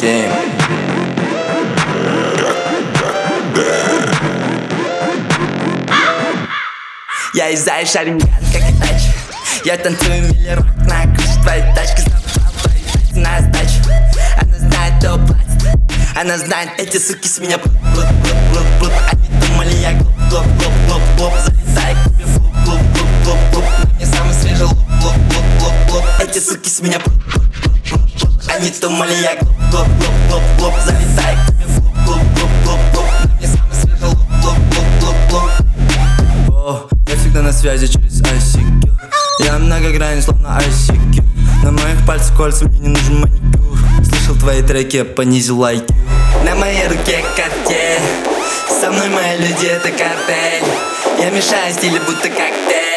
game. Я и Зай шарим как и тачи. Я танцую миллиард на крыше твоей тачки. Знаю твои на сдачу. Она знает, кто платит. Она знает, эти суки с меня плут. Они думали, я глуп. Залезай к тебе в клуб. На мне самый свежий луп. Эти суки с меня плут. Они думали, я глуп. Залезай к тебе в клуб. На мне самый свежий луп. О, я всегда на связи через ICQ. Я многогранен, словно ICQ. На моих пальцах кольца, мне не нужен маникюр. Слышал твои треки, я понизил IQ. На моей руке Cartier. Со мной мои люди, это картель. Я мешаю стили, будто коктейль.